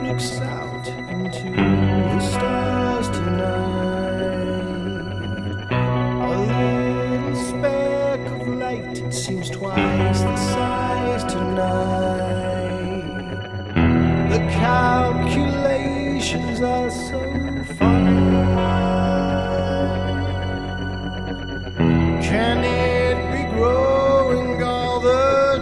looks out into the stars tonight. A little speck of light, it seems twice the size tonight. The calculations are so fine. Can it be growing all the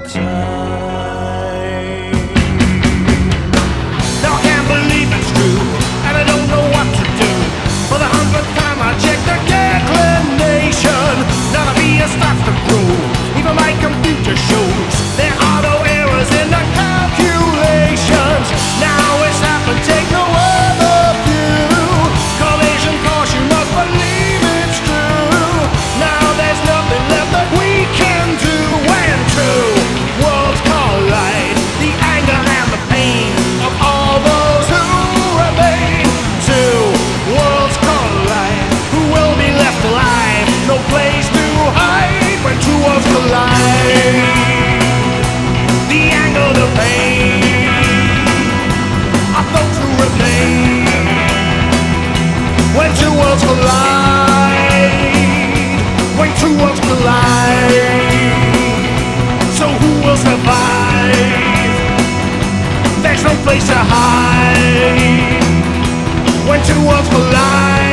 time? Now I can't believe it's true, and I don't know what to do. For the 100th time I check the declination. None of me starts to prove. Even my computer shows there are no errors in the calculations. Now it's happened, take no other view. Collision course, you must believe it's true. Now there's nothing left that we can do. When two worlds collide, the anger and the pain of all those who remain. Two worlds collide, who will be left alive? No place to hide when two worlds collide. The anger, the pain of those who remain. When two worlds collide, when two worlds collide. So who will survive? There's no place to hide when two worlds collide.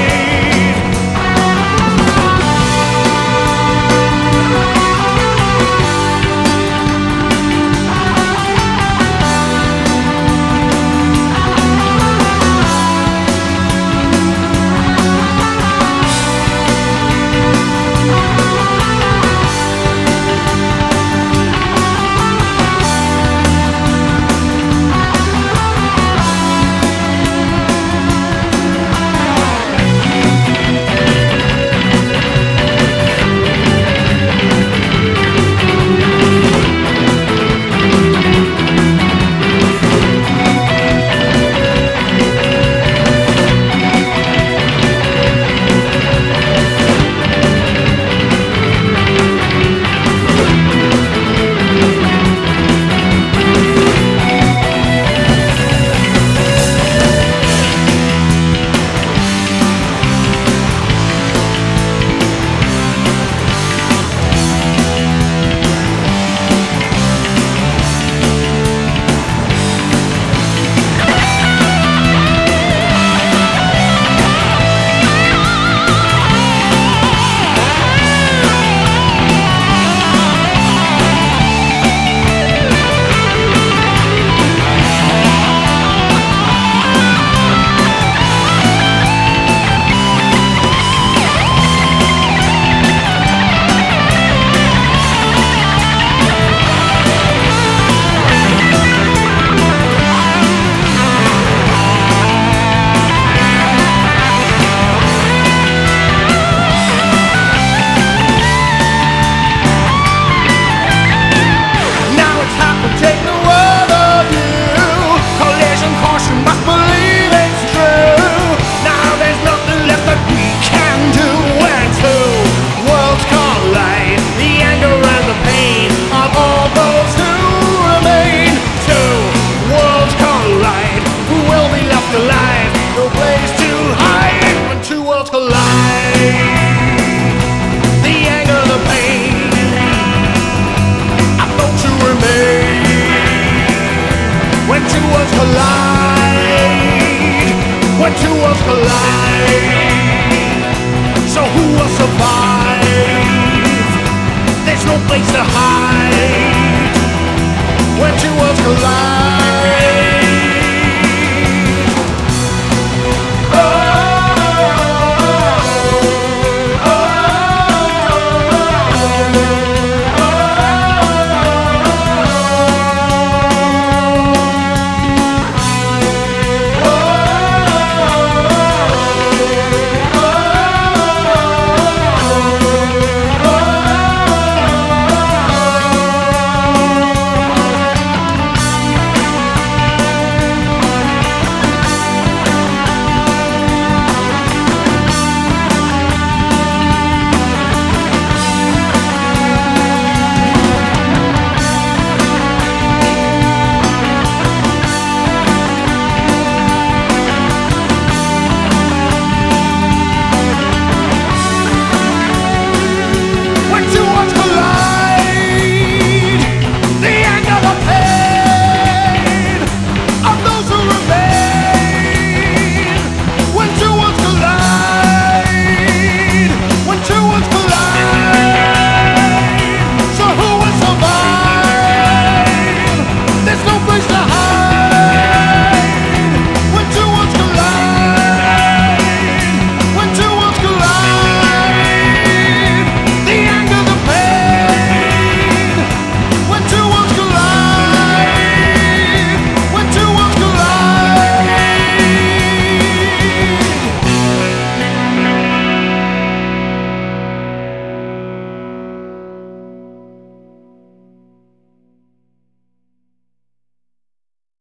When two worlds collide, so who will survive? There's no place to hide when two worlds collide.